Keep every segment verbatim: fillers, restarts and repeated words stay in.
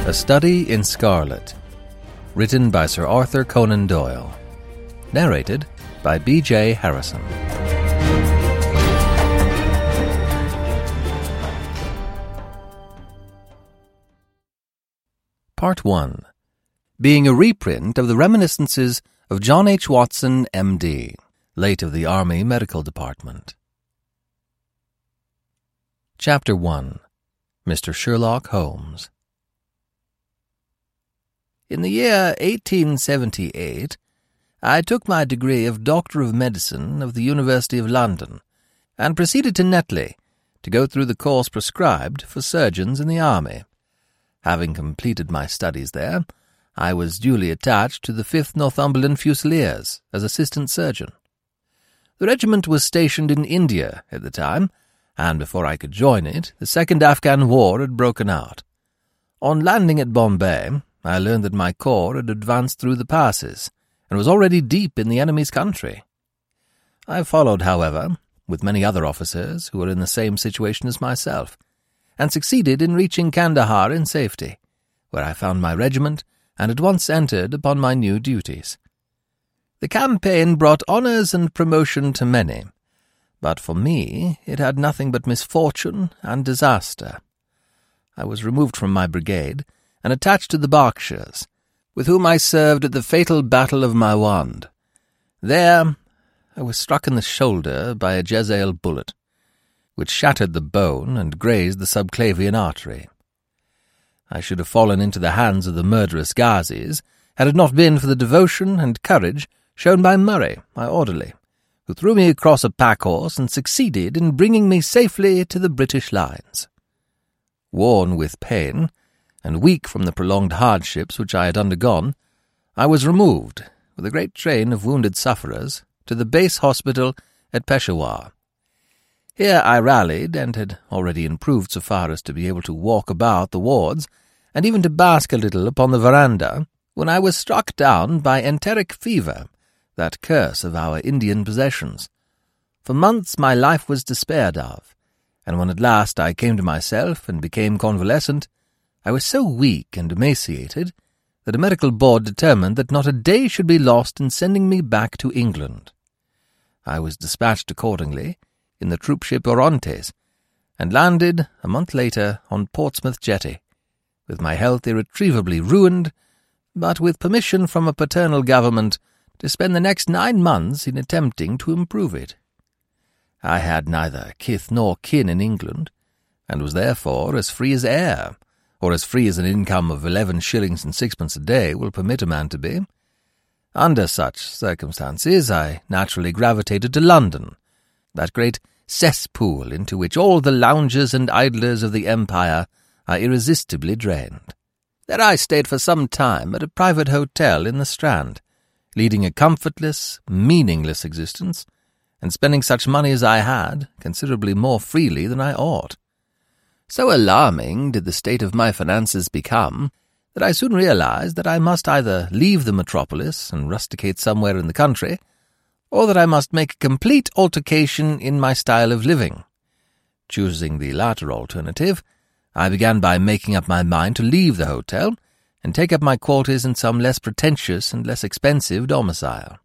A Study in Scarlet, written by Sir Arthur Conan Doyle, narrated by B J Harrison. Part one. Being a reprint of the reminiscences of John H. Watson, M D, late of the Army Medical Department. Chapter one. Mister Sherlock Holmes. In the year eighteen seventy-eight, I took my degree of Doctor of Medicine of the University of London, and proceeded to Netley to go through the course prescribed for surgeons in the army. Having completed my studies there, I was duly attached to the fifth Northumberland Fusiliers as assistant surgeon. The regiment was stationed in India at the time, and before I could join it, the Second Afghan War had broken out. On landing at Bombay, I learned that my corps had advanced through the passes, and was already deep in the enemy's country. I followed, however, with many other officers who were in the same situation as myself, and succeeded in reaching Kandahar in safety, where I found my regiment and at once entered upon my new duties. The campaign brought honours and promotion to many, but for me it had nothing but misfortune and disaster. I was removed from my brigade and attached to the Berkshires, with whom I served at the fatal Battle of Maiwand. There I was struck in the shoulder by a Jezail bullet, which shattered the bone and grazed the subclavian artery. I should have fallen into the hands of the murderous Ghazis had it not been for the devotion and courage shown by Murray, my orderly, who threw me across a pack-horse and succeeded in bringing me safely to the British lines. Worn with pain, and weak from the prolonged hardships which I had undergone, I was removed, with a great train of wounded sufferers, to the base hospital at Peshawar. Here I rallied, and had already improved so far as to be able to walk about the wards, and even to bask a little upon the veranda, when I was struck down by enteric fever, that curse of our Indian possessions. For months my life was despaired of, and when at last I came to myself and became convalescent, I was so weak and emaciated that a medical board determined that not a day should be lost in sending me back to England. I was dispatched accordingly in the troopship Orontes, and landed a month later on Portsmouth jetty, with my health irretrievably ruined, but with permission from a paternal government to spend the next nine months in attempting to improve it. I had neither kith nor kin in England, and was therefore as free as air, or as free as an income of eleven shillings and sixpence a day will permit a man to be. Under such circumstances I naturally gravitated to London, that great cesspool into which all the loungers and idlers of the empire are irresistibly drained. There I stayed for some time at a private hotel in the Strand, leading a comfortless, meaningless existence, and spending such money as I had considerably more freely than I ought. So alarming did the state of my finances become that I soon realized that I must either leave the metropolis and rusticate somewhere in the country, or that I must make a complete altercation in my style of living. Choosing the latter alternative, I began by making up my mind to leave the hotel and take up my quarters in some less pretentious and less expensive domicile.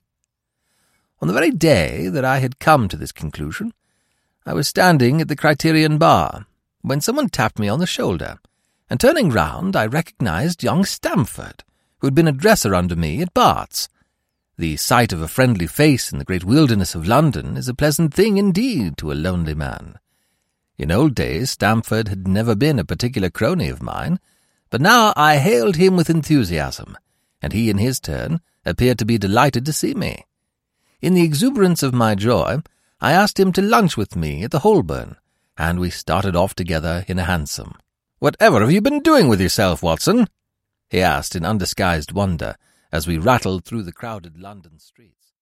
On the very day that I had come to this conclusion, I was standing at the Criterion Bar, when someone tapped me on the shoulder, and turning round I recognized young Stamford, who had been a dresser under me at Bart's. The sight of a friendly face in the great wilderness of London is a pleasant thing indeed to a lonely man. In old days Stamford had never been a particular crony of mine, but now I hailed him with enthusiasm, and he in his turn appeared to be delighted to see me. In the exuberance of my joy, I asked him to lunch with me at the Holborn, and we started off together in a hansom. "Whatever have you been doing with yourself, Watson?" he asked in undisguised wonder, as we rattled through the crowded London streets.